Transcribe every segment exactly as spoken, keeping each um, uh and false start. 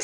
です。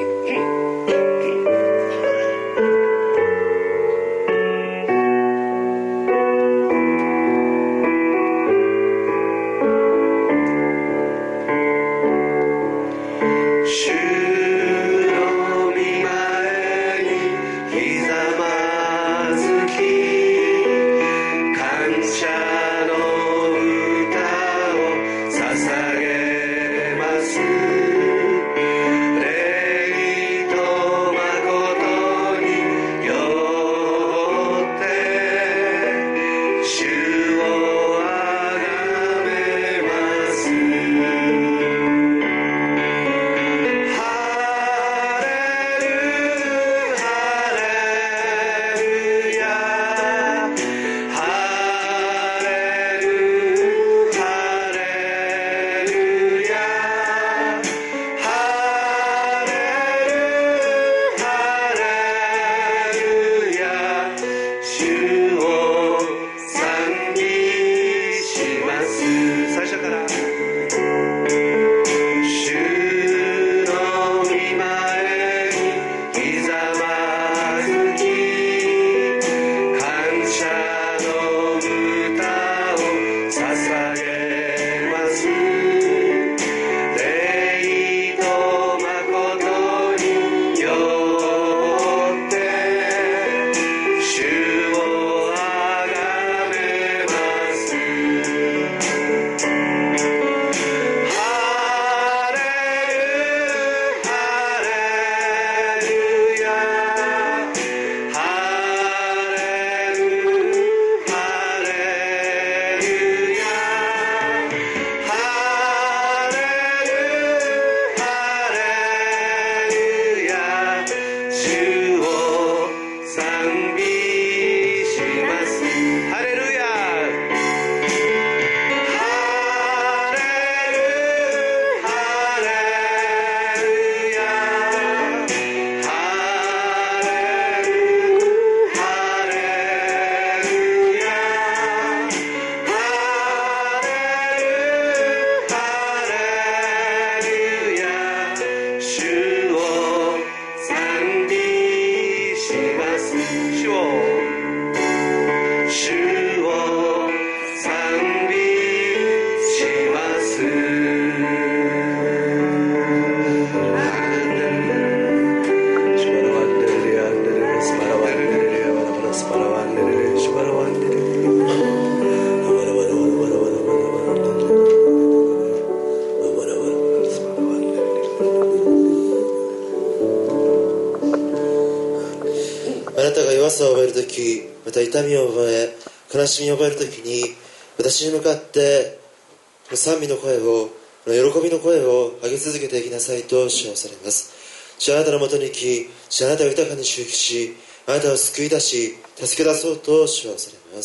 また痛みを覚え悲しみを覚えるときに私に向かって賛美の声を喜びの声を上げ続けていきなさいと主はされます。主はあなたのもとに来、主はあなたを豊かに祝福し、あなたを救い出し助け出そうと主はされます。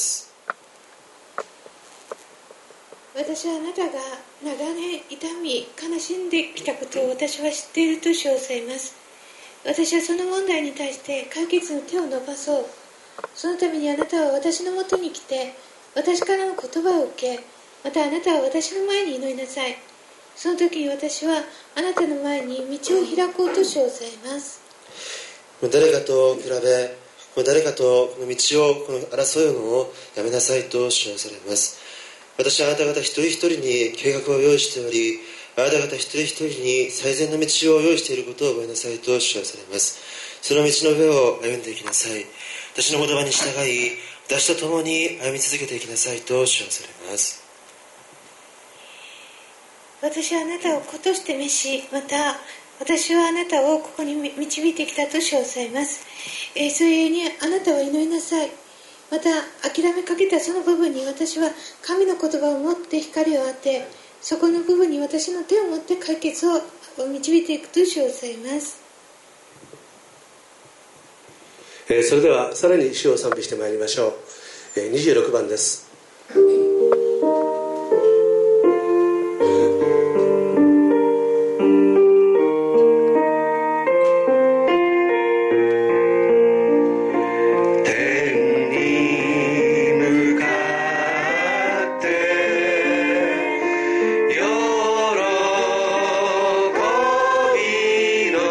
私はあなたが長年痛み悲しんできたことを私は知っていると主はされます。私はその問題に対して解決の手を伸ばそう。そのためにあなたは私のもとに来て私からの言葉を受け、またあなたは私の前に祈りなさい。その時に私はあなたの前に道を開こうと主をされます。 誰かと比べ誰かとこの道をこの争うのをやめなさいと主はされます。私はあなた方一人一人に計画を用意しており、あなた方一人一人に最善の道を用意していることを覚えなさいと主はされます。その道の上を歩んでいきなさい。私の言葉に従い、私と共に歩み続けていきなさいと主はされます。 私はあなたを子として召し、また私はあなたをここに導いてきたと主はされます。えー、それゆえにあなたは祈りなさい。また諦めかけたその部分に私は神の言葉を持って光を当て、そこの部分に私の手を持って解決を導いていくと主はされます。 えー、それではさらに主を賛美してまいりましょう。えー、にじゅうろくばんです。 喜びの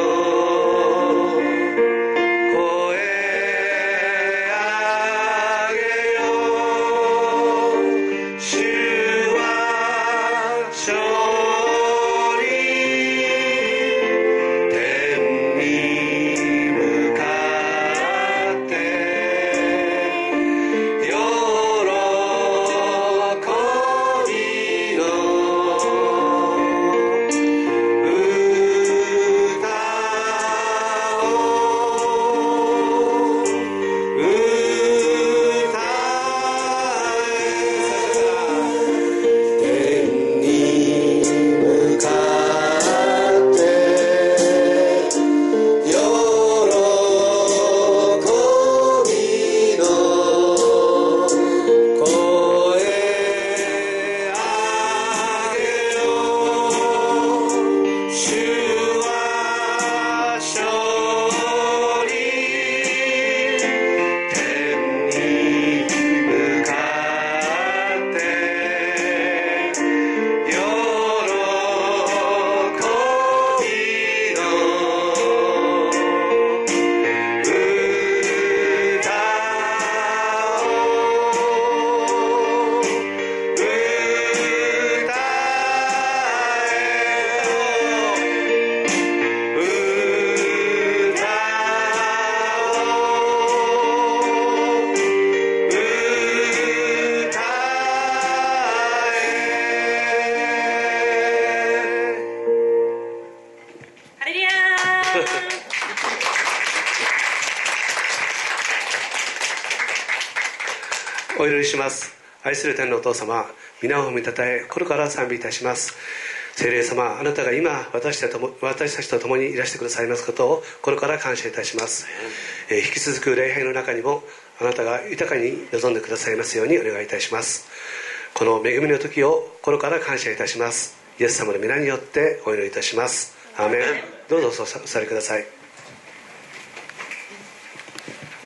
お祈りします。愛する天のお父様、皆を褒めたたえ心から賛美いたします。聖霊様、あなたが今私たちとも私たちと共にいらしてくださいますことを心から感謝いたします。えー、引き続く礼拝の中にもあなたが豊かに臨んでくださいますようにお願いいたします。この恵みの時を心から感謝いたします。イエス様の皆によってお祈りいたします。アーメン。どうぞお座りください。